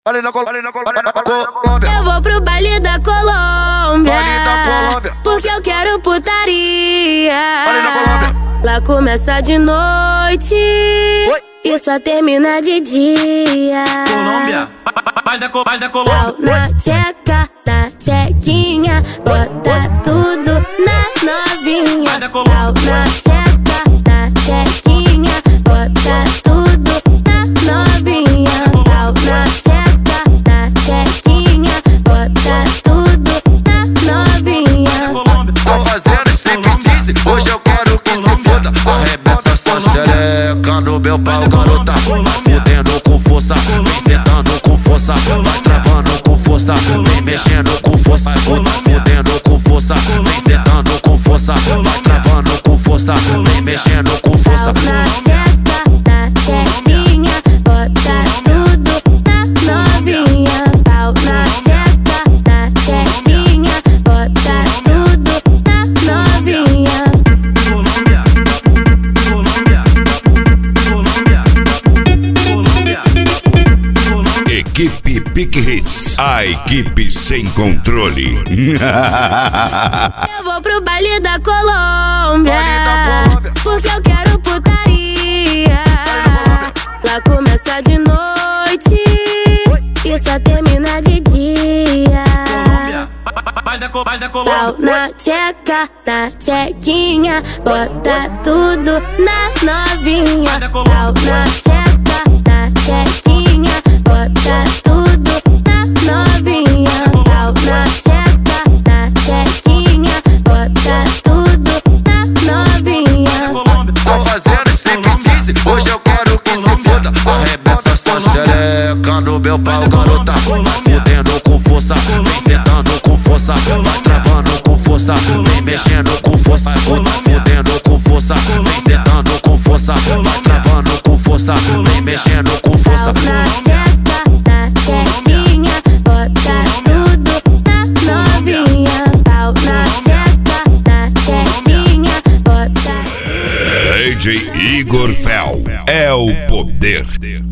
Eu vou pro baile da Colômbia, porque eu quero putaria. Lá começa de noite e só termina de dia. Colômbia, baile da Colômbia. Na tcheca, na tchequinha, bota tudo na novinha. Da Colômbia. Na tcheca, na tchequinha, bota tudo na novinha. Na tcheca, na tchequinha, bota tudo na novinha. Tô fazendo striptease, hoje eu quero que se foda. Arrebenta essa xereca no meu pau, garota. Fudendo com força, vem sentando com força, vai travando com força, vem mexendo com força, fudendo com força, vem sentando com força, vai travando com força, vem mexendo com força. Na tcheca, na tchequinha, bota tudo na novinha. Pau na tcheca, na tchequinha, bota tudo na novinha. Colômbia, Colômbia, Colômbia, Colômbia, Colômbia. Equipe Pique Hits, a equipe sem controle. Eu vou pro baile da Colômbia, porque eu quero putaria. Lá começa de noite e só termina de dia. Colômbia, baile da Pau Colômbia. na tcheca, na tchequinha, bota tudo na novinha. Pau na tcheca, na tchequinha, bota tudo na novinha. Pau na tcheca, na tchequinha, bota tudo na novinha. Tô fazendo striptease, hoje eu quero que se foda. Arrebenta essa xereca no meu pau, garota. Fudendo com força, vem sentando com força, vai travando com força, vem mexendo com força, fudendo com força, vem sentando com força, vai travando com força, vem mexendo com força. Na tcheca, na tchequinha, bota tudo na novinha. Pau na tcheca, na tchequinha, bota. DJ Igor Fel é o poder.